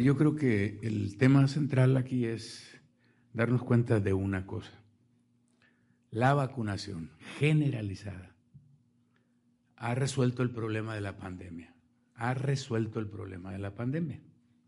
yo creo que el tema central aquí es darnos cuenta de una cosa. La vacunación generalizada ha resuelto el problema de la pandemia. Ha resuelto el problema de la pandemia.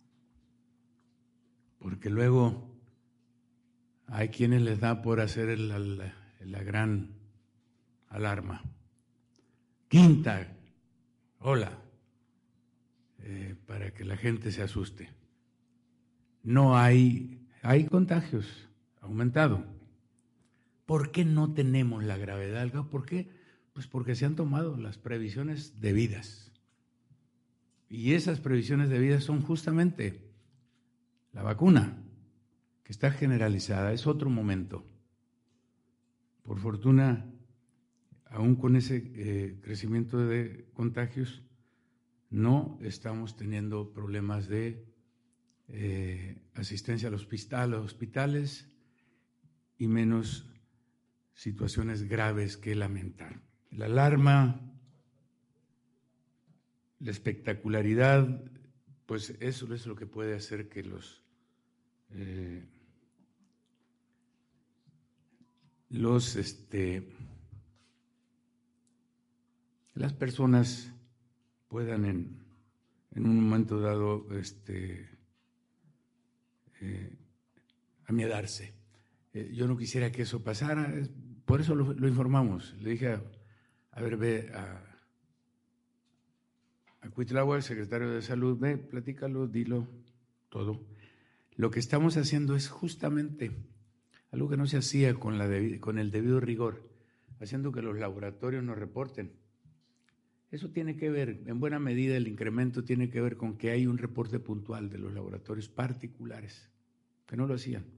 Porque luego hay quienes les da por hacer la gran alarma. Quinta ola, para que la gente se asuste. No hay contagios, aumentado. ¿Por qué no tenemos la gravedad? ¿Por qué? Pues porque se han tomado las previsiones debidas. Y esas previsiones debidas son justamente la vacuna, que está generalizada, es otro momento. Por fortuna, aún con ese crecimiento de contagios, no estamos teniendo problemas de asistencia a los hospitales y menos situaciones graves que lamentar. La alarma, la espectacularidad, pues eso es lo que puede hacer que las personas puedan en un momento dado amiedarse. Yo no quisiera que eso pasara, por eso lo informamos. Le dije, a ver, ve a Cuitlahua, el secretario de Salud, ve, platícalo, dilo, todo. Lo que estamos haciendo es justamente algo que no se hacía con el debido rigor, haciendo que los laboratorios nos reporten. Eso tiene que ver, en buena medida el incremento tiene que ver con que hay un reporte puntual de los laboratorios particulares, que no lo hacían.